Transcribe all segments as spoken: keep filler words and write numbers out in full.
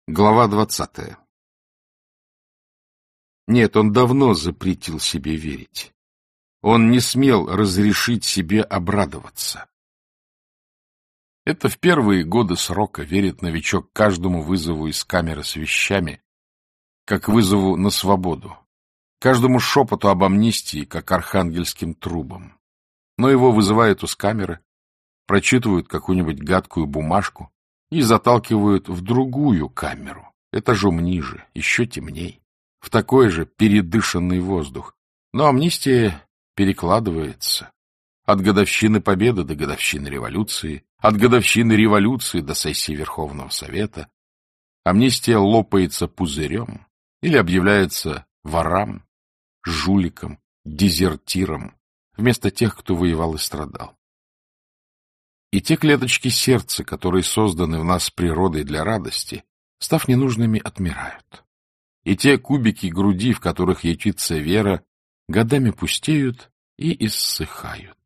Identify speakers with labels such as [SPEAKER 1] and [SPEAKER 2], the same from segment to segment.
[SPEAKER 1] Глава двадцатая. Нет, он давно запретил себе верить. Он не смел разрешить себе обрадоваться. Это в первые годы срока верит новичок каждому вызову из камеры с вещами, как вызову на свободу, каждому шепоту об амнистии, как архангельским трубам. Но его вызывают из камеры, прочитывают какую-нибудь гадкую бумажку и заталкивают в другую камеру, этажом ниже, еще темней, в такой же передышанный воздух. Но амнистия перекладывается от годовщины Победы до годовщины революции, от годовщины революции до сессии Верховного Совета. Амнистия лопается пузырем или объявляется ворам, жуликам, дезертирам вместо тех, кто воевал и страдал. И те клеточки сердца, которые созданы в нас природой для радости, став ненужными, отмирают. И те кубики груди, в которых ячится вера, годами пустеют и иссыхают.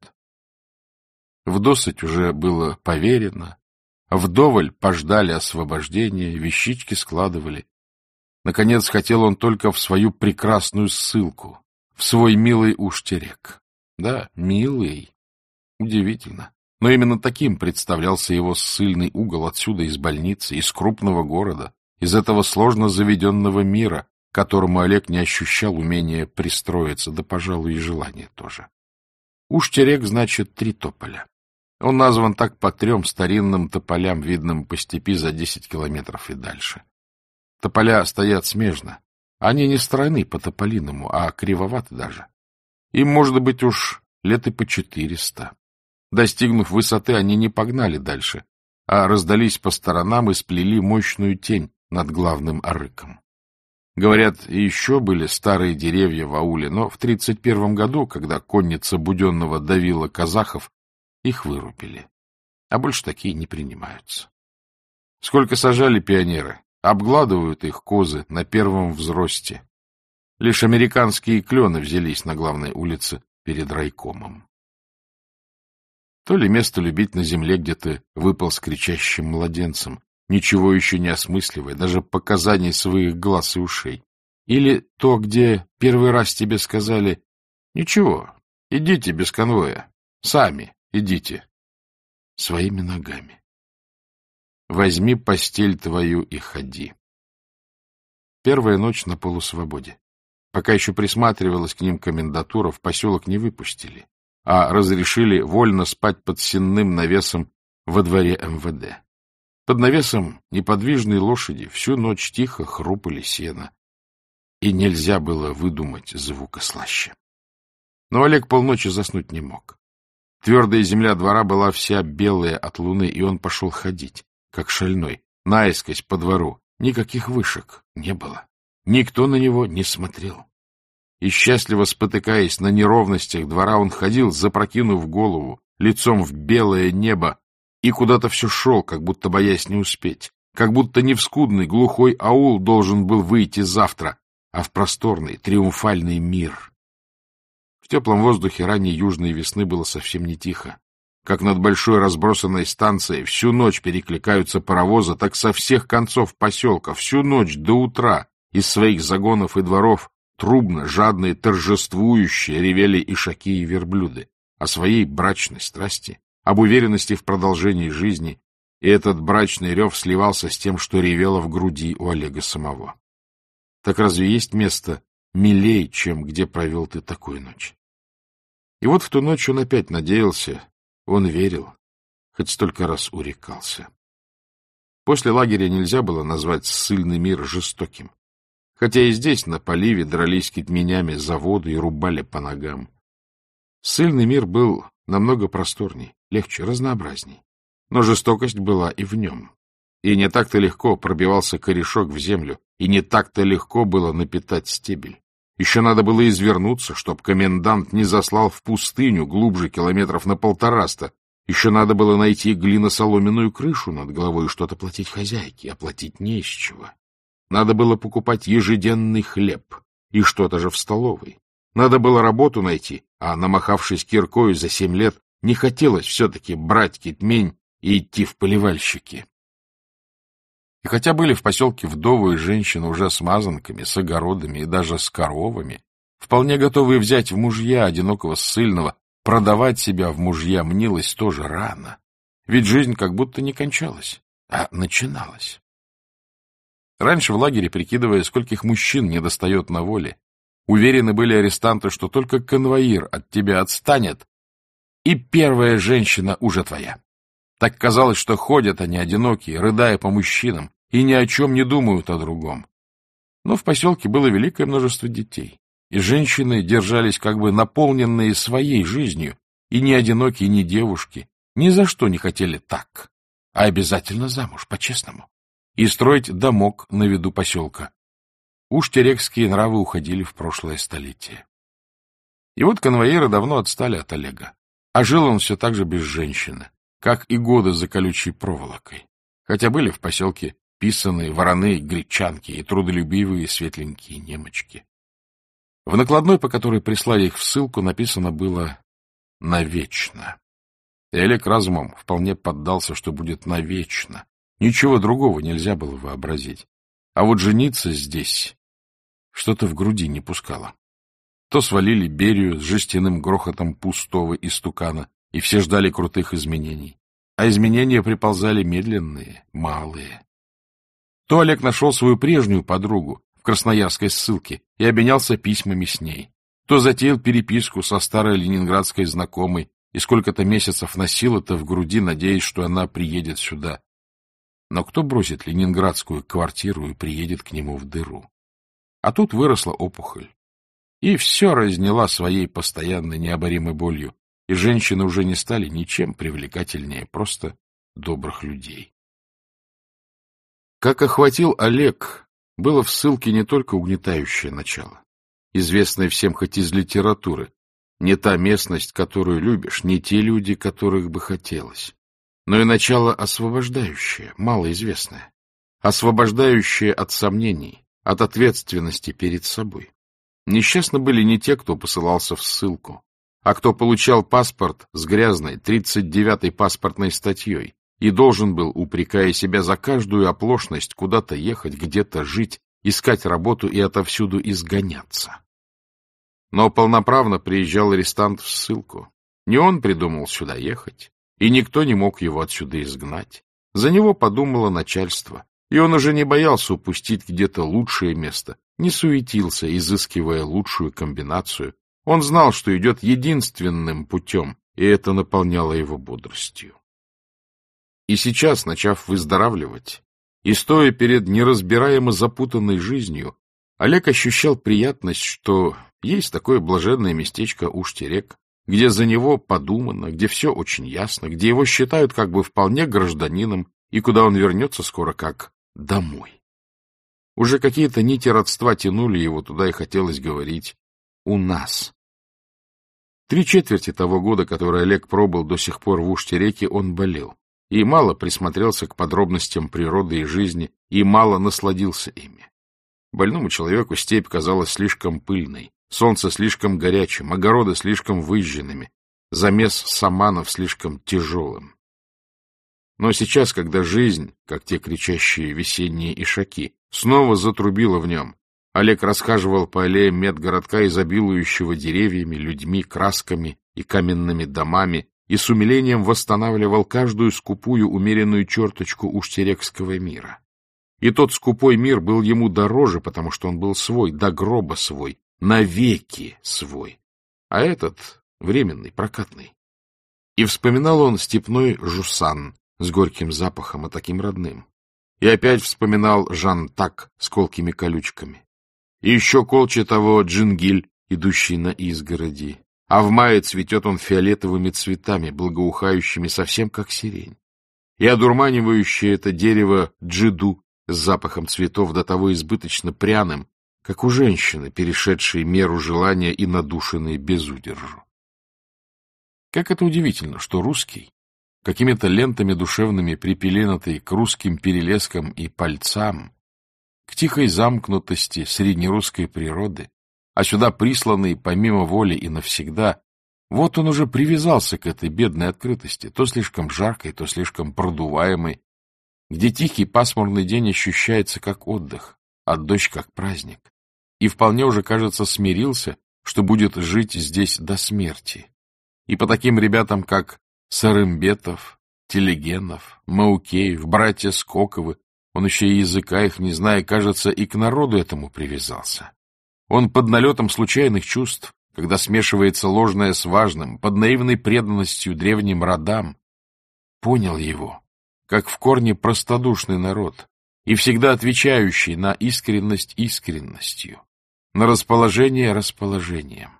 [SPEAKER 1] Вдосыть уже было поверено, вдоволь пождали освобождения, вещички складывали. Наконец хотел он только в свою прекрасную ссылку, в свой милый Уш-Терек. Да, милый. Удивительно. Но именно таким представлялся его ссыльный угол отсюда, из больницы, из крупного города, из этого сложно заведенного мира, которому Олег не ощущал умения пристроиться, да, пожалуй, и желания тоже. Уш-Терек значит «три тополя». Он назван так по трем старинным тополям, видным по степи за десять километров и дальше. Тополя стоят смежно. Они не стройны по тополиному, а кривоваты даже. Им, может быть, уж лет и по четыреста. Достигнув высоты, они не погнали дальше, а раздались по сторонам и сплели мощную тень над главным арыком. Говорят, еще были старые деревья в ауле, но в тридцать первом году, когда конница Буденного давила казахов, их вырубили, а больше такие не принимаются. Сколько сажали пионеры, обгладывают их козы на первом взросте. Лишь американские клены взялись на главной улице перед райкомом. То ли место любить на земле, где ты выпал с кричащим младенцем, ничего еще не осмысливая, даже показаний своих глаз и ушей. Или то, где первый раз тебе сказали: «Ничего, идите без конвоя, сами идите, своими ногами. Возьми постель твою и ходи». Первая ночь на полусвободе. Пока еще присматривалась к ним комендатура, в поселок не выпустили, а разрешили вольно спать под сенным навесом во дворе эм вэ дэ. Под навесом неподвижные лошади всю ночь тихо хрупали сено, и нельзя было выдумать звука слаще. Но Олег полночи заснуть не мог. Твердая земля двора была вся белая от луны, и он пошел ходить, как шальной, наискось по двору. Никаких вышек не было. Никто на него не смотрел. И счастливо спотыкаясь на неровностях двора, он ходил, запрокинув голову, лицом в белое небо, и куда-то все шел, как будто боясь не успеть, как будто не в скудный глухой аул должен был выйти завтра, а в просторный триумфальный мир. В теплом воздухе ранней южной весны было совсем не тихо. Как над большой разбросанной станцией всю ночь перекликаются паровозы, так со всех концов поселка всю ночь до утра из своих загонов и дворов трубно, жадные, торжествующие ревели ишаки и верблюды о своей брачной страсти, об уверенности в продолжении жизни, и этот брачный рев сливался с тем, что ревело в груди у Олега самого. Так разве есть место милей, чем где провел ты такую ночь? И вот в ту ночь он опять надеялся, он верил, хоть столько раз урекался. После лагеря нельзя было назвать ссыльный мир жестоким. Хотя и здесь, на поливе, дрались китменями за воду и рубали по ногам. Ссыльный мир был намного просторней, легче, разнообразней. Но жестокость была и в нем. И не так-то легко пробивался корешок в землю, и не так-то легко было напитать стебель. Еще надо было извернуться, чтоб комендант не заслал в пустыню глубже километров на полтораста. Еще надо было найти глиносоломенную крышу над головой и что-то платить хозяйке, а платить не из чего. Надо было покупать ежеденный хлеб и что-то же в столовой. Надо было работу найти, а, намахавшись киркою за семь лет, не хотелось все-таки брать китмень и идти в поливальщики. И хотя были в поселке вдовы и женщины уже с мазанками, с огородами и даже с коровами, вполне готовые взять в мужья одинокого ссыльного, продавать себя в мужья мнилось тоже рано. Ведь жизнь как будто не кончалась, а начиналась. Раньше в лагере, прикидывая, скольких мужчин недостает на воле, уверены были арестанты, что только конвоир от тебя отстанет, и первая женщина уже твоя. Так казалось, что ходят они одинокие, рыдая по мужчинам, и ни о чем не думают о другом. Но в поселке было великое множество детей, и женщины держались как бы наполненные своей жизнью, и ни одинокие, ни девушки ни за что не хотели так, а обязательно замуж, по-честному, и строить домок на виду поселка. Уж терекские нравы уходили в прошлое столетие. И вот конвоиры давно отстали от Олега, а жил он все так же без женщины, как и годы за колючей проволокой, хотя были в поселке писаные вороны, гречанки и трудолюбивые светленькие немочки. В накладной, по которой прислали их в ссылку, написано было «навечно». И Олег разумом вполне поддался, что будет навечно. Ничего другого нельзя было вообразить. А вот жениться здесь что-то в груди не пускало. То свалили Берию с жестяным грохотом пустого истукана, и все ждали крутых изменений. А изменения приползали медленные, малые. То Олег нашел свою прежнюю подругу в красноярской ссылке и обменялся письмами с ней. То затеял переписку со старой ленинградской знакомой и сколько-то месяцев носил это в груди, надеясь, что она приедет сюда. Но кто бросит ленинградскую квартиру и приедет к нему в дыру? А тут выросла опухоль. И все разняла своей постоянной необоримой болью, и женщины уже не стали ничем привлекательнее просто добрых людей. Как охватил Олег, было в ссылке не только угнетающее начало, известное всем хоть из литературы, не та местность, которую любишь, не те люди, которых бы хотелось, но и начало освобождающее, малоизвестное, освобождающее от сомнений, от ответственности перед собой. Несчастны были не те, кто посылался в ссылку, а кто получал паспорт с грязной тридцать девятой паспортной статьей и должен был, упрекая себя за каждую оплошность, куда-то ехать, где-то жить, искать работу и отовсюду изгоняться. Но полноправно приезжал арестант в ссылку. Не он придумал сюда ехать, и никто не мог его отсюда изгнать. За него подумало начальство, и он уже не боялся упустить где-то лучшее место, не суетился, изыскивая лучшую комбинацию. Он знал, что идет единственным путем, и это наполняло его бодростью. И сейчас, начав выздоравливать, и стоя перед неразбираемо запутанной жизнью, Олег ощущал приятность, что есть такое блаженное местечко Уж-Терек, где за него подумано, где все очень ясно, где его считают как бы вполне гражданином, и куда он вернется скоро как домой. Уже какие-то нити родства тянули его туда, и хотелось говорить «у нас». Три четверти того года, который Олег пробыл до сих пор в Уж-Тереке, он болел, и мало присмотрелся к подробностям природы и жизни, и мало насладился ими. Больному человеку степь казалась слишком пыльной, солнце слишком горячим, огороды слишком выжженными, замес саманов слишком тяжелым. Но сейчас, когда жизнь, как те кричащие весенние ишаки, снова затрубила в нем, Олег расхаживал по аллеям медгородка, изобилующего деревьями, людьми, красками и каменными домами, и с умилением восстанавливал каждую скупую умеренную черточку уж-терекского мира. И тот скупой мир был ему дороже, потому что он был свой, до гроба свой, навеки свой, а этот временный, прокатный. И вспоминал он степной жусан с горьким запахом и таким родным. И опять вспоминал жантак с колкими колючками. И еще колче того джингиль, идущий на изгороди. А в мае цветет он фиолетовыми цветами, благоухающими совсем как сирень. И одурманивающее это дерево джиду с запахом цветов до того избыточно пряным, как у женщины, перешедшей меру желания и надушенной без удержу. Как это удивительно, что русский, какими-то лентами душевными припеленатый к русским перелескам и пальцам, к тихой замкнутости среднерусской природы, а сюда присланный помимо воли и навсегда, вот он уже привязался к этой бедной открытости, то слишком жаркой, то слишком продуваемой, где тихий пасмурный день ощущается как отдых, а дождь как праздник, и вполне уже, кажется, смирился, что будет жить здесь до смерти. И по таким ребятам, как Сарымбетов, Телегенов, Маукеев, братья Скоковы, он еще и языка их не зная, кажется, и к народу этому привязался. Он под налетом случайных чувств, когда смешивается ложное с важным, под наивной преданностью древним родам, понял его, как в корне простодушный народ и всегда отвечающий на искренность искренностью, на расположение расположением.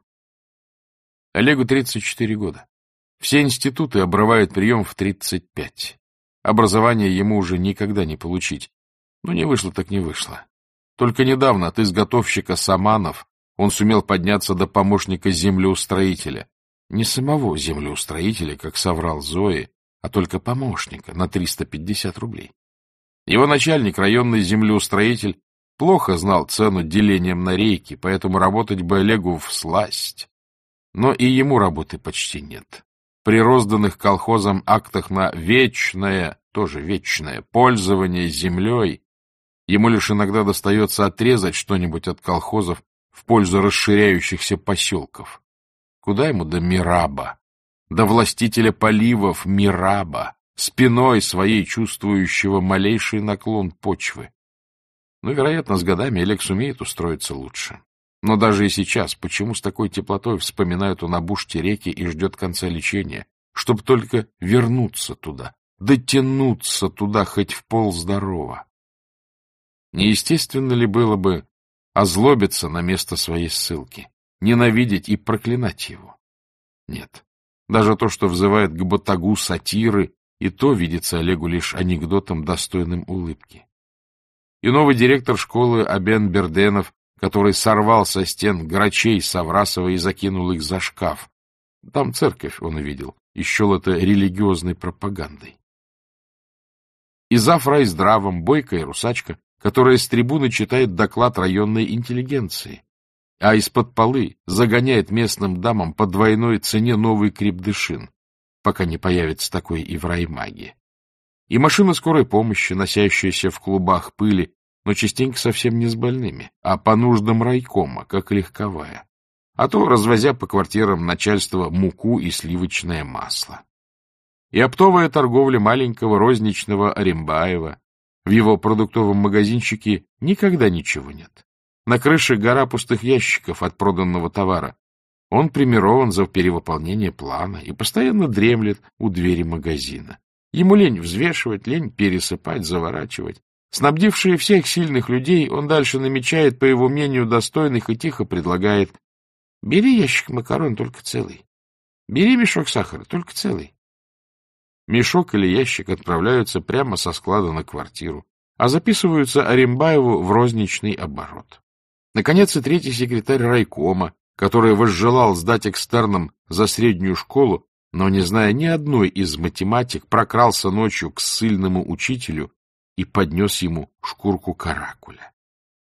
[SPEAKER 1] Олегу тридцать четыре года. Все институты обрывают прием в тридцать пять. Образование ему уже никогда не получить. Ну, не вышло так не вышло. Только недавно от изготовщика саманов он сумел подняться до помощника землеустроителя. Не самого землеустроителя, как соврал Зои, а только помощника на триста пятьдесят рублей. Его начальник, районный землеустроитель, плохо знал цену делением на рейки, поэтому работать бы Олегу всласть. Но и ему работы почти нет. При розданных колхозам актах на вечное, тоже вечное, пользование землей ему лишь иногда достается отрезать что-нибудь от колхозов в пользу расширяющихся поселков. Куда ему до Мираба, до властителя поливов Мираба, спиной своей чувствующего малейший наклон почвы? Ну, вероятно, с годами Олег сумеет устроиться лучше. Но даже и сейчас, почему с такой теплотой вспоминают он об уште реки и ждет конца лечения, чтобы только вернуться туда, дотянуться туда хоть в полздорова? Неестественно ли было бы озлобиться на место своей ссылки, ненавидеть и проклинать его? Нет. Даже то, что взывает к батагу сатиры, и то видится Олегу лишь анекдотом, достойным улыбки. И новый директор школы Абен Берденов, который сорвал со стен грачей Саврасова и закинул их за шкаф. Там церковь он увидел, и счел это религиозной пропагандой. И зав. Райздравом Бойко и Русачка, которая с трибуны читает доклад районной интеллигенции, а из-под полы загоняет местным дамам по двойной цене новый крепдышин, пока не появится такой и в раймаге. И машина скорой помощи, носящаяся в клубах пыли, но частенько совсем не с больными, а по нуждам райкома, как легковая, а то развозя по квартирам начальства муку и сливочное масло. И оптовая торговля маленького розничного Орембаева. В его продуктовом магазинчике никогда ничего нет. На крыше гора пустых ящиков от проданного товара. Он премирован за перевыполнение плана и постоянно дремлет у двери магазина. Ему лень взвешивать, лень пересыпать, заворачивать. Снабдивший всех сильных людей, он дальше намечает, по его мнению, достойных и тихо предлагает: бери ящик макарон, только целый. Бери мешок сахара, только целый. Мешок или ящик отправляются прямо со склада на квартиру, а записываются Орембаеву в розничный оборот. Наконец, и третий секретарь райкома, который возжелал сдать экстерном за среднюю школу, но, не зная ни одной из математик, прокрался ночью к ссыльному учителю и поднес ему шкурку каракуля.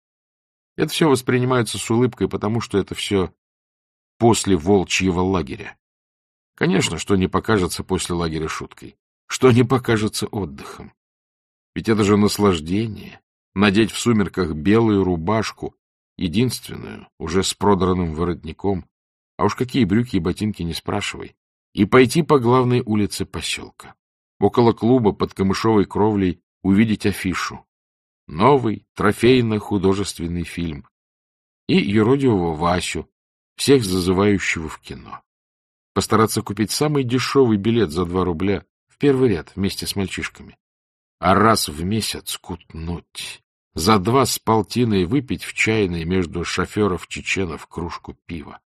[SPEAKER 1] Это все воспринимается с улыбкой, потому что это все после волчьего лагеря. Конечно, что не покажется после лагеря шуткой, что не покажется отдыхом. Ведь это же наслаждение — надеть в сумерках белую рубашку, единственную, уже с продранным воротником, а уж какие брюки и ботинки не спрашивай, и пойти по главной улице поселка. Около клуба под камышовой кровлей увидеть афишу. Новый трофейно-художественный фильм. И юродивого Васю, всех зазывающего в кино. Постараться купить самый дешевый билет за два рубля в первый ряд вместе с мальчишками. А раз в месяц кутнуть, за два с полтиной выпить в чайной между шоферов-чеченов кружку пива.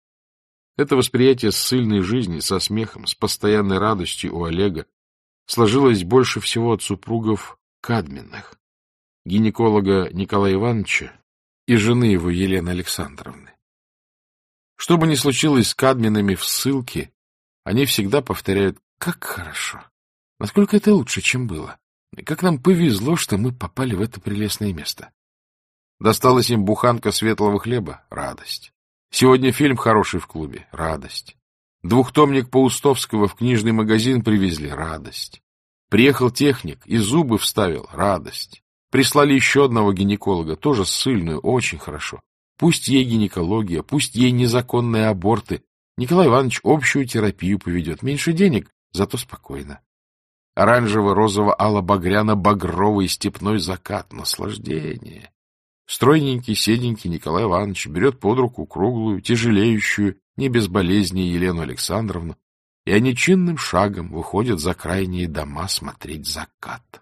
[SPEAKER 1] Это восприятие ссыльной жизни со смехом, с постоянной радостью у Олега сложилось больше всего от супругов Кадминых, гинеколога Николая Ивановича и жены его Елены Александровны. Что бы ни случилось с Кадминами в ссылке, они всегда повторяют: как хорошо, насколько это лучше, чем было, и как нам повезло, что мы попали в это прелестное место. Досталась им буханка светлого хлеба — радость. Сегодня фильм хороший в клубе — радость. Двухтомник Паустовского в книжный магазин привезли — радость. Приехал техник и зубы вставил. Радость. Прислали еще одного гинеколога, тоже ссыльную, очень хорошо. Пусть ей гинекология, пусть ей незаконные аборты. Николай Иванович общую терапию поведет. Меньше денег, зато спокойно. Оранжево-розово-ало-багряно-багровый степной закат. Наслаждение. Стройненький, седенький Николай Иванович берет под руку круглую, тяжелеющую, не без болезней Елену Александровну, и они чинным шагом выходят за крайние дома смотреть закат.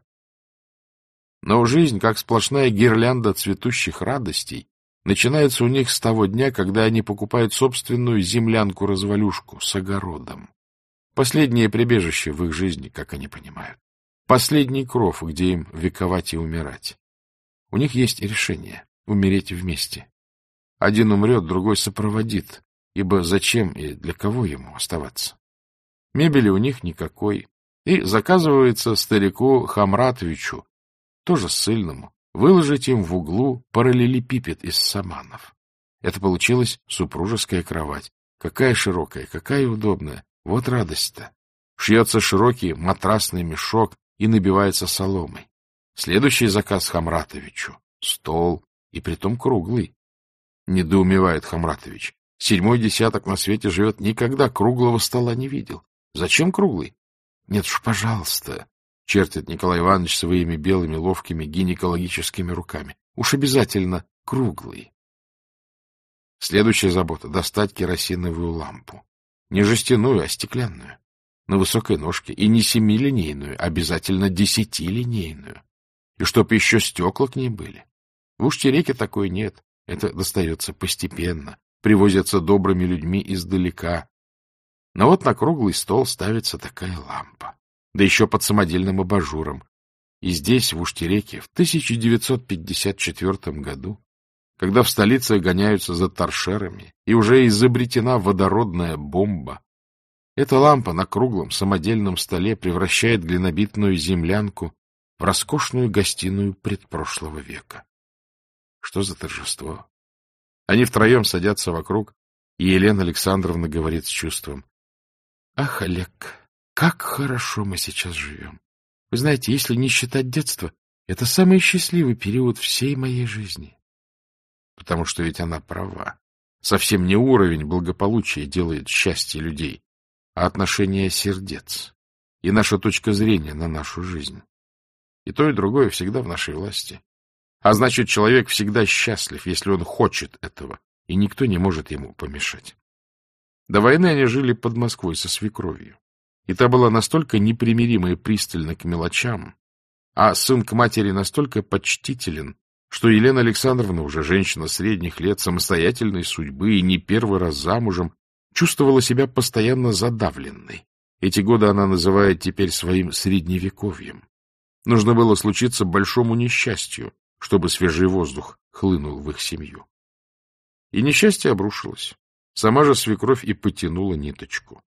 [SPEAKER 1] Но жизнь, как сплошная гирлянда цветущих радостей, начинается у них с того дня, когда они покупают собственную землянку-развалюшку с огородом. Последнее прибежище в их жизни, как они понимают. Последний кров, где им вековать и умирать. У них есть решение — умереть вместе. Один умрет, другой сопроводит, ибо зачем и для кого ему оставаться? Мебели у них никакой, и заказывается старику Хамратовичу, тоже ссыльному, выложить им в углу параллелепипед из саманов. Это получилась супружеская кровать. Какая широкая, какая удобная. Вот радость-то. Шьется широкий матрасный мешок и набивается соломой. Следующий заказ Хамратовичу — стол, и притом круглый. Недоумевает Хамратович. Седьмой десяток на свете живет, никогда круглого стола не видел. Зачем круглый? Нет уж, пожалуйста, чертит Николай Иванович своими белыми ловкими гинекологическими руками. Уж обязательно круглый. Следующая забота — достать керосиновую лампу. Не жестяную, а стеклянную. На высокой ножке. И не семилинейную, обязательно десятилинейную. И чтоб еще стекла к ней были. В Уштереке такой нет. Это достается постепенно. Привозятся добрыми людьми издалека. Но вот на круглый стол ставится такая лампа. Да еще под самодельным абажуром. И здесь, в Уштереке, в тысяча девятьсот пятьдесят четвёртом году, когда в столице гоняются за торшерами, и уже изобретена водородная бомба, эта лампа на круглом самодельном столе превращает глинобитную землянку в роскошную гостиную предпрошлого века. Что за торжество? Они втроем садятся вокруг, и Елена Александровна говорит с чувством: — Ах, Олег, как хорошо мы сейчас живем! Вы знаете, если не считать детства, это самый счастливый период всей моей жизни. Потому что ведь она права. Совсем не уровень благополучия делает счастье людей, а отношение сердец и наша точка зрения на нашу жизнь. И то, и другое всегда в нашей власти. А значит, человек всегда счастлив, если он хочет этого, и никто не может ему помешать. До войны они жили под Москвой со свекровью. И та была настолько непримирима и пристальна к мелочам, а сын к матери настолько почтителен, что Елена Александровна, уже женщина средних лет, самостоятельной судьбы и не первый раз замужем, чувствовала себя постоянно задавленной. Эти годы она называет теперь своим средневековьем. Нужно было случиться большому несчастью, чтобы свежий воздух хлынул в их семью. И несчастье обрушилось. Сама же свекровь и потянула ниточку.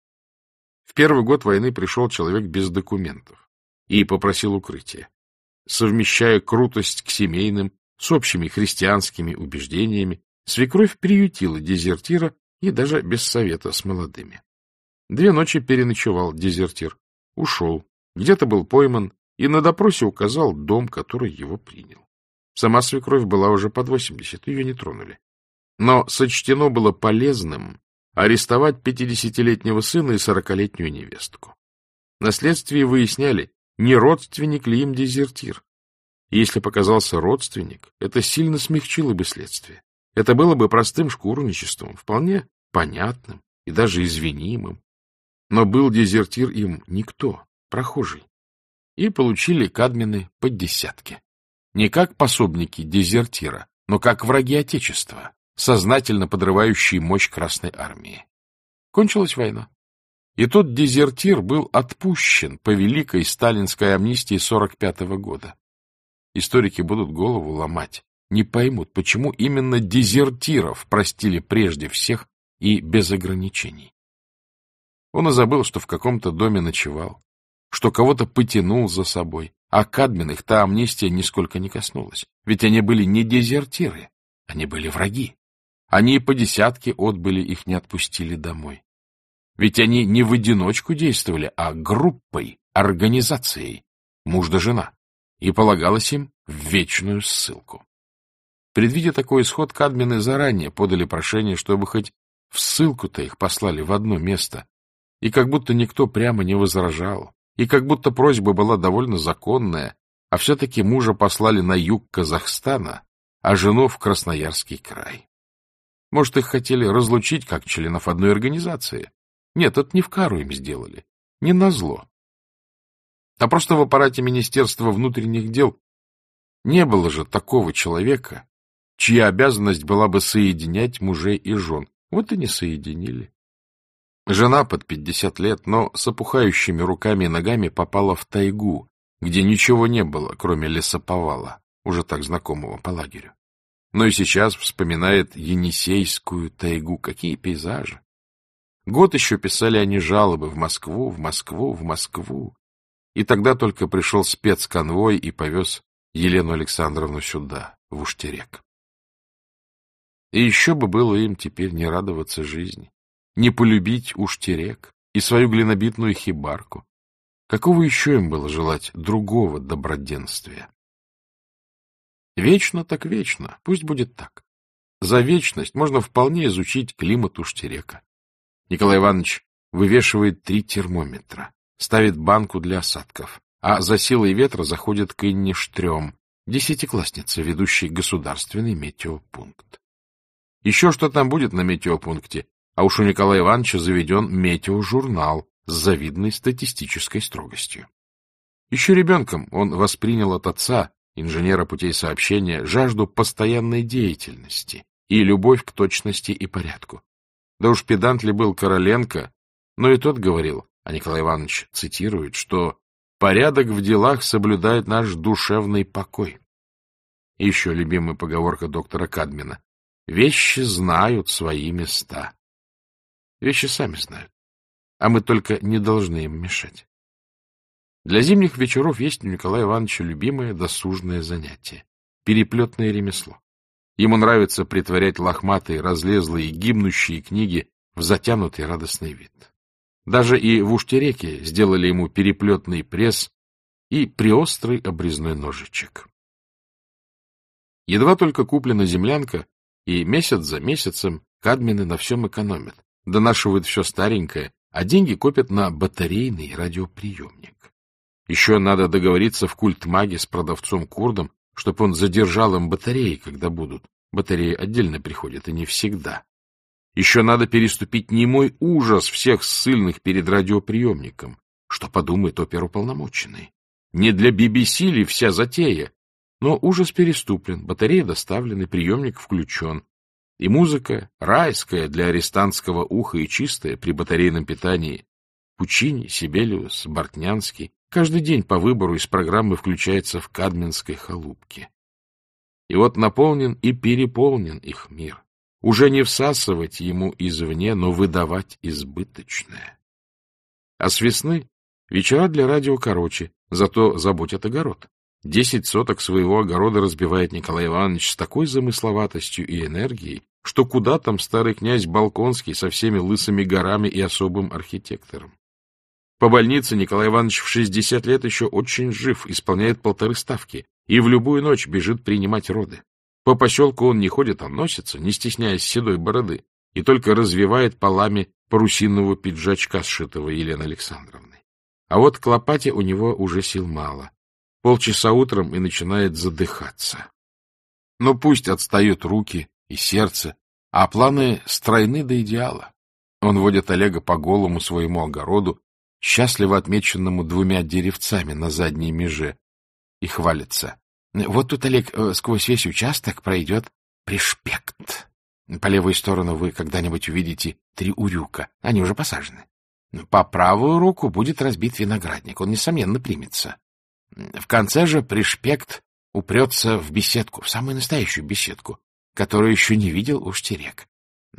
[SPEAKER 1] В первый год войны пришел человек без документов и попросил укрытия. Совмещая крутость к семейным с общими христианскими убеждениями, свекровь приютила дезертира и даже без совета с молодыми. Две ночи переночевал дезертир, ушел, где-то был пойман и на допросе указал дом, который его принял. Сама свекровь была уже под восемьдесят, ее не тронули. Но сочтено было полезным арестовать пятидесятилетнего сына и сорокалетнюю невестку. На следствии выясняли, не родственник ли им дезертир. И если показался родственник, это сильно смягчило бы следствие. Это было бы простым шкурничеством, вполне понятным и даже извинимым. Но был дезертир им никто, прохожий. И получили кадмины по десятке. Не как пособники дезертира, но как враги Отечества, сознательно подрывающие мощь Красной Армии. Кончилась война. И тот дезертир был отпущен по великой сталинской амнистии сорок пятого года. Историки будут голову ломать, не поймут, почему именно дезертиров простили прежде всех и без ограничений. Он и забыл, что в каком-то доме ночевал, что кого-то потянул за собой, а Кадминых та амнистия нисколько не коснулась, ведь они были не дезертиры, они были враги. Они и по десятке отбыли, их не отпустили домой. Ведь они не в одиночку действовали, а группой, организацией, муж да жена, и полагалось им в вечную ссылку. Предвидя такой исход, кадмины заранее подали прошение, чтобы хоть в ссылку-то их послали в одно место, и как будто никто прямо не возражал, и как будто просьба была довольно законная, а все-таки мужа послали на юг Казахстана, а жену в Красноярский край. Может, их хотели разлучить как членов одной организации? Нет, это не в кару им сделали, не назло. А просто в аппарате Министерства внутренних дел не было же такого человека, чья обязанность была бы соединять мужей и жен. Вот и не соединили. Жена под пятьдесят лет, но с опухающими руками и ногами попала в тайгу, где ничего не было, кроме лесоповала, уже так знакомого по лагерю. Но и сейчас вспоминает Енисейскую тайгу. Какие пейзажи! Год еще писали они жалобы в Москву, в Москву, в Москву. И тогда только пришел спецконвой и повез Елену Александровну сюда, в Уш-Терек. И еще бы было им теперь не радоваться жизни, не полюбить Уш-Терек и свою глинобитную хибарку. Какого еще им было желать другого доброденствия? Вечно так вечно, пусть будет так. За вечность можно вполне изучить климат Уш-Терека. Николай Иванович вывешивает три термометра, ставит банку для осадков, а за силой ветра заходит к Инне Штрём, десятикласснице, ведущей государственный метеопункт. Еще что там будет на метеопункте, а уж у Николая Ивановича заведен метеожурнал с завидной статистической строгостью. Еще ребенком он воспринял от отца, инженера путей сообщения, жажду постоянной деятельности и любовь к точности и порядку. Да уж педант ли был Короленко, но и тот говорил, а Николай Иванович цитирует, что «порядок в делах соблюдает наш душевный покой». И еще любимая поговорка доктора Кадмина: «Вещи знают свои места». Вещи сами знают, а мы только не должны им мешать. Для зимних вечеров есть у Николая Ивановича любимое досужное занятие — переплетное ремесло. Ему нравится притворять лохматые, разлезлые, гибнущие книги в затянутый радостный вид. Даже и в Уш-Тереке сделали ему переплетный пресс и приострый обрезной ножичек. Едва только куплена землянка, и месяц за месяцем кадмины на всем экономят, донашивают все старенькое, а деньги копят на батарейный радиоприемник. Еще надо договориться в Культмаге с продавцом-курдом, чтобы он задержал им батареи, когда будут. Батареи отдельно приходят, и не всегда. Еще надо переступить немой ужас всех ссыльных перед радиоприемником. Что подумает оперуполномоченный? Не для би би си ли вся затея? Но ужас переступлен, батареи доставлены, приемник включен. И музыка райская для арестантского уха и чистая при батарейном питании. Пучини, Сибелиус, Бортнянский. Каждый день по выбору из программы включается в кадминской халупке. И вот наполнен и переполнен их мир. Уже не всасывать ему извне, но выдавать избыточное. А с весны вечера для радио короче, зато заботят огород. Десять соток своего огорода разбивает Николай Иванович с такой замысловатостью и энергией, что куда там старый князь Балконский со всеми лысыми горами и особым архитектором. По больнице Николай Иванович в шестьдесят лет еще очень жив, исполняет полторы ставки и в любую ночь бежит принимать роды. По поселку он не ходит, а носится, не стесняясь седой бороды, и только развивает полами парусинового пиджачка, сшитого Еленой Александровной. А вот к лопате у него уже сил мало. Полчаса утром и начинает задыхаться. Но пусть отстают руки и сердце, а планы стройны до идеала. Он водит Олега по голому своему огороду, счастливо отмеченному двумя деревцами на задней меже, и хвалится. Вот тут, Олег, сквозь весь участок пройдет пришпект. По левую сторону вы когда-нибудь увидите три урюка. Они уже посажены. По правую руку будет разбит виноградник. Он, несомненно, примется. В конце же пришпект упрется в беседку, в самую настоящую беседку, которую еще не видел Уш-Терек.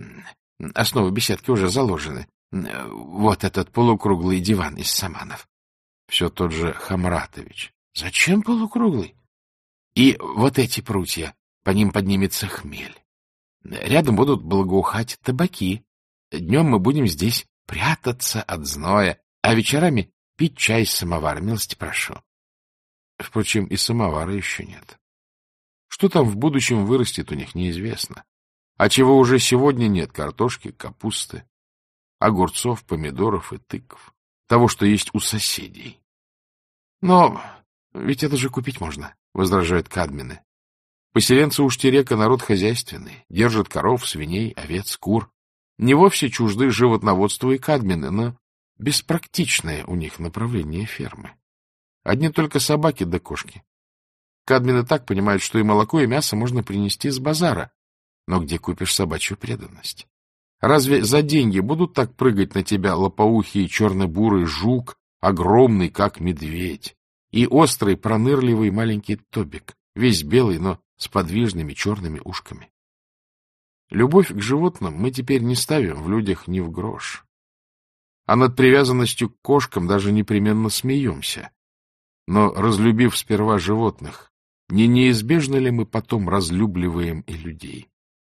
[SPEAKER 1] Основы беседки уже заложены. Вот этот полукруглый диван из саманов. Все тот же Хамратович. Зачем полукруглый? И вот эти прутья, по ним поднимется хмель. Рядом будут благоухать табаки. Днем мы будем здесь прятаться от зноя, а вечерами пить чай из самовара, милости прошу. Впрочем, и самовара еще нет. Что там в будущем вырастет, у них неизвестно. А чего уже сегодня нет: картошки, капусты, огурцов, помидоров и тыкв. Того, что есть у соседей. Но ведь это же купить можно, возражают кадмины. Поселенцы Уштирека народ хозяйственный, держат коров, свиней, овец, кур. Не вовсе чужды животноводству и кадмины, но беспрактичное у них направление фермы. Одни только собаки да кошки. Кадмины так понимают, что и молоко, и мясо можно принести с базара. Но где купишь собачью преданность? Разве за деньги будут так прыгать на тебя лопоухий черно-бурый жук, огромный, как медведь, и острый, пронырливый маленький тобик, весь белый, но с подвижными черными ушками? Любовь к животным мы теперь не ставим в людях ни в грош. А над привязанностью к кошкам даже непременно смеемся. Но, разлюбив сперва животных, не неизбежно ли мы потом разлюбливаем и людей?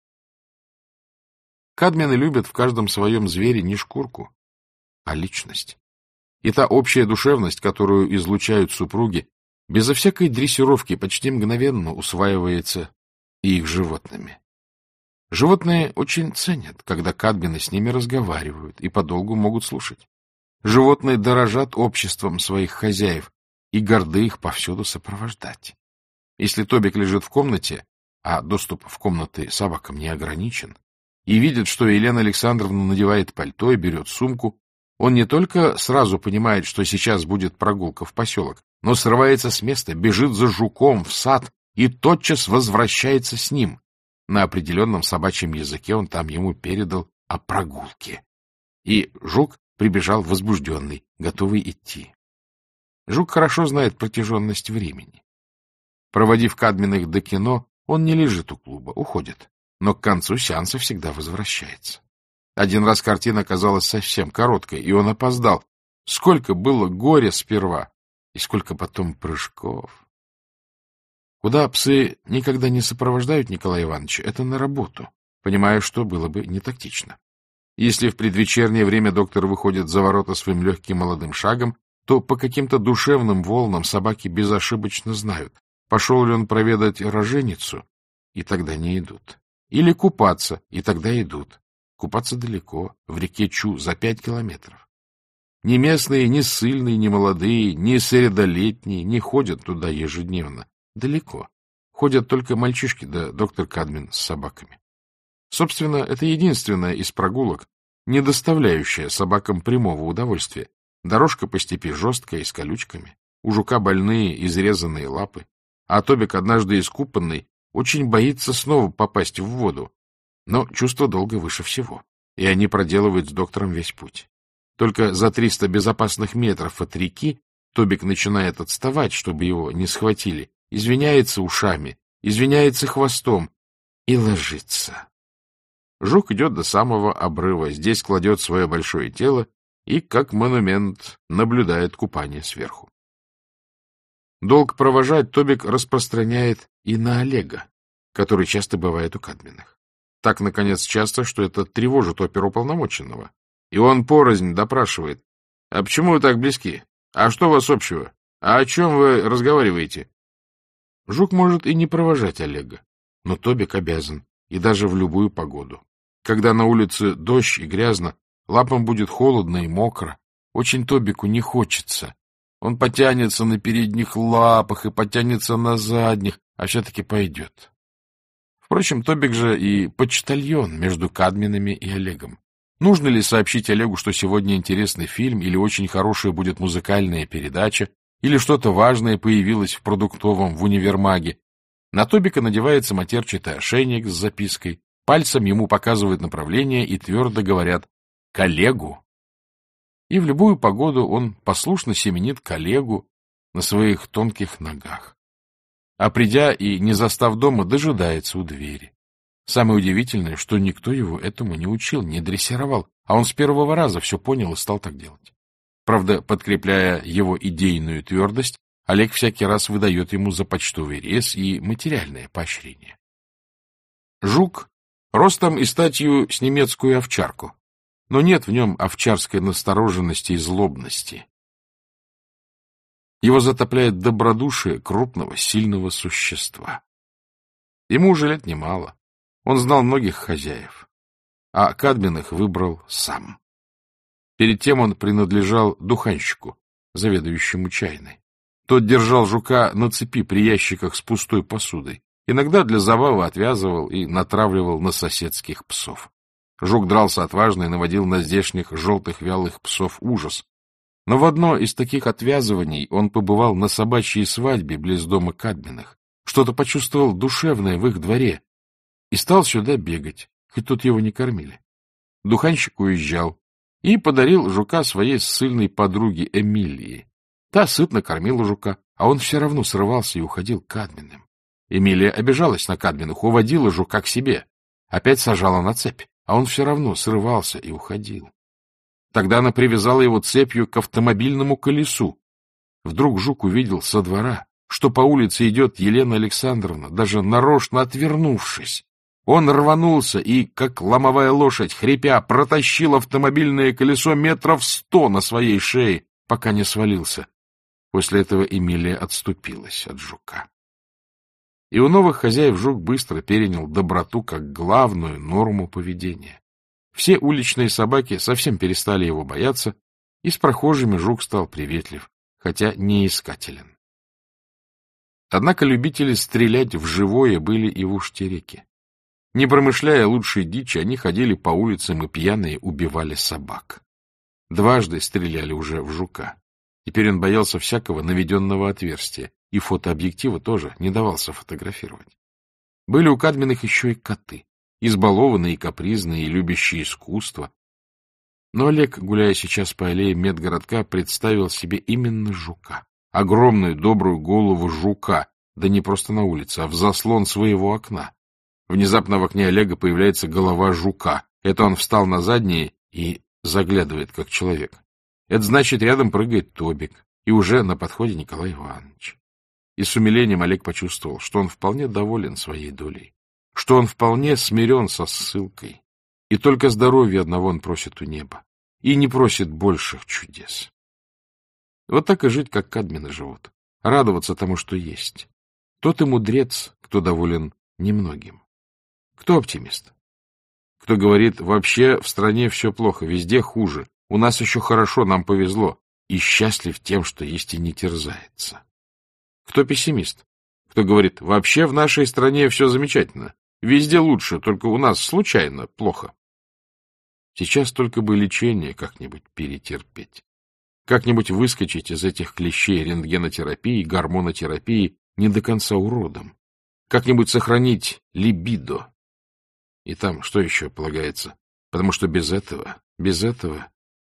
[SPEAKER 1] Кадмины любят в каждом своем звере не шкурку, а личность. И та общая душевность, которую излучают супруги, безо всякой дрессировки почти мгновенно усваивается и их животными. Животные очень ценят, когда кадмины с ними разговаривают и подолгу могут слушать. Животные дорожат обществом своих хозяев и горды их повсюду сопровождать. Если Тобик лежит в комнате, а доступ в комнаты собакам не ограничен, и видит, что Елена Александровна надевает пальто и берет сумку, он не только сразу понимает, что сейчас будет прогулка в поселок, но срывается с места, бежит за жуком в сад и тотчас возвращается с ним. На определенном собачьем языке он там ему передал о прогулке. И жук прибежал возбужденный, готовый идти. Жук хорошо знает протяженность времени. Проводив кадминых до кино, он не лежит у клуба, уходит, но к концу сеанса всегда возвращается. Один раз картина оказалась совсем короткой, и он опоздал. Сколько было горя сперва, и сколько потом прыжков. Куда псы никогда не сопровождают Николая Ивановича, это на работу, понимая, что было бы не тактично. Если в предвечернее время доктор выходит за ворота своим легким молодым шагом, то по каким-то душевным волнам собаки безошибочно знают, пошел ли он проведать роженицу, и тогда не идут. Или купаться, и тогда идут. Купаться далеко, в реке Чу, за пять километров. Ни местные, ни ссыльные, ни молодые, ни средолетние не ходят туда ежедневно. Далеко. Ходят только мальчишки да доктор Кадмин с собаками. Собственно, это единственная из прогулок, не доставляющая собакам прямого удовольствия. Дорожка по степи жесткая и с колючками. У жука больные, изрезанные лапы. А Тобик, однажды искупанный, очень боится снова попасть в воду. Но чувство долга выше всего, и они проделывают с доктором весь путь. Только за триста безопасных метров от реки Тобик начинает отставать, чтобы его не схватили, извиняется ушами, извиняется хвостом и ложится. Жук идет до самого обрыва, здесь кладет свое большое тело и, как монумент, наблюдает купание сверху. Долг провожать Тобик распространяет и на Олега, который часто бывает у Кадминых. Так, наконец, часто, что это тревожит оперуполномоченного. И он порознь допрашивает. — А почему вы так близки? А что у вас общего? А о чем вы разговариваете? Жук может и не провожать Олега, но Тобик обязан, и даже в любую погоду. Когда на улице дождь и грязно, лапам будет холодно и мокро, очень Тобику не хочется. Он потянется на передних лапах и потянется на задних, а все-таки пойдет. Впрочем, Тобик же и почтальон между Кадминами и Олегом. Нужно ли сообщить Олегу, что сегодня интересный фильм, или очень хорошая будет музыкальная передача, или что-то важное появилось в продуктовом в универмаге? На Тобика надевается матерчатый ошейник с запиской, пальцем ему показывают направление и твердо говорят «к Олегу». И в любую погоду он послушно семенит к Олегу на своих тонких ногах. А придя и не застав дома, дожидается у двери. Самое удивительное, что никто его этому не учил, не дрессировал, а он с первого раза все понял и стал так делать. Правда, подкрепляя его идейную твердость, Олег всякий раз выдает ему за почтовый рез и материальное поощрение. Жук ростом и статью с немецкую овчарку, но нет в нем овчарской настороженности и злобности. Его затопляет добродушие крупного, сильного существа. Ему уже лет немало. Он знал многих хозяев, а Кадминых выбрал сам. Перед тем он принадлежал духанщику, заведующему чайной. Тот держал жука на цепи при ящиках с пустой посудой. Иногда для забавы отвязывал и натравливал на соседских псов. Жук дрался отважно и наводил на здешних желтых вялых псов ужас. Но в одно из таких отвязываний он побывал на собачьей свадьбе близ дома Кадминых, что-то почувствовал душевное в их дворе и стал сюда бегать, хоть тут его не кормили. Духанщик уезжал и подарил жука своей ссыльной подруге Эмилии. Та сытно кормила жука, а он все равно срывался и уходил к Кадминым. Эмилия обижалась на Кадминых, уводила жука к себе, опять сажала на цепь, а он все равно срывался и уходил. Тогда она привязала его цепью к автомобильному колесу. Вдруг жук увидел со двора, что по улице идет Елена Александровна, даже нарочно отвернувшись. Он рванулся и, как ломовая лошадь, хрипя, протащил автомобильное колесо метров сто на своей шее, пока не свалился. После этого Эмилия отступилась от жука. И у новых хозяев жук быстро перенял доброту как главную норму поведения. Все уличные собаки совсем перестали его бояться, и с прохожими жук стал приветлив, хотя не искателен. Однако любители стрелять в живое были и в Уштереке. Не промышляя лучшей дичи, они ходили по улицам и пьяные убивали собак. Дважды стреляли уже в жука. Теперь он боялся всякого наведенного отверстия, и фотообъектива тоже не давался фотографировать. Были у Кадминых еще и коты, избалованные, капризные и любящие искусство. Но Олег, гуляя сейчас по аллее медгородка, представил себе именно жука. Огромную добрую голову жука, да не просто на улице, а в заслон своего окна. Внезапно в окне Олега появляется голова жука. Это он встал на задние и заглядывает, как человек. Это значит, рядом прыгает Тобик, и уже на подходе Николай Иванович. И с умилением Олег почувствовал, что он вполне доволен своей долей, что он вполне смирен со ссылкой, и только здоровья одного он просит у неба, и не просит больших чудес. Вот так и жить, как Кадмины живут, радоваться тому, что есть. Тот и мудрец, кто доволен немногим. Кто оптимист? Кто говорит, вообще в стране все плохо, везде хуже, у нас еще хорошо, нам повезло, и счастлив тем, что есть и не терзается. Кто пессимист? Кто говорит, вообще в нашей стране все замечательно, везде лучше, только у нас случайно плохо. Сейчас только бы лечение как-нибудь перетерпеть. Как-нибудь выскочить из этих клещей рентгенотерапии, гормонотерапии не до конца уродом. Как-нибудь сохранить либидо. И там что еще полагается? Потому что без этого, без этого...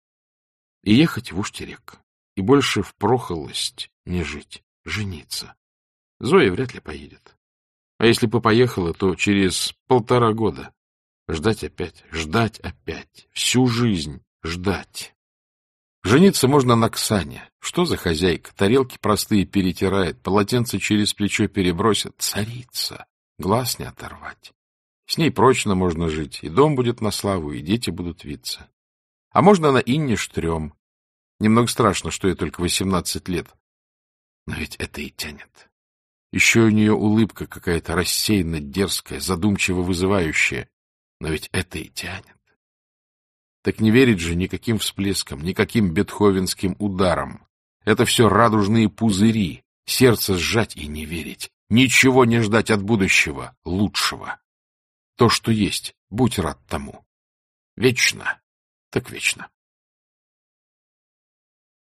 [SPEAKER 1] И ехать в Уштерек. И больше в прохолость не жить, жениться. Зоя вряд ли поедет. А если бы поехала, то через полтора года. Ждать опять, ждать опять, всю жизнь ждать. Жениться можно на Ксане. Что за хозяйка? Тарелки простые перетирает, полотенце через плечо перебросит. Царица. Глаз не оторвать. С ней прочно можно жить, и дом будет на славу, и дети будут виться. А можно на Инне Штрём. Немного страшно, что ей только восемнадцать лет. Но ведь это и тянет. Еще у нее улыбка какая-то рассеянно дерзкая, задумчиво вызывающая. Но ведь это и тянет. Так не верить же никаким всплескам, никаким бетховенским ударам. Это все радужные пузыри. Сердце сжать и не верить. Ничего не ждать от будущего, лучшего. То, что есть, будь рад тому. Вечно, так вечно.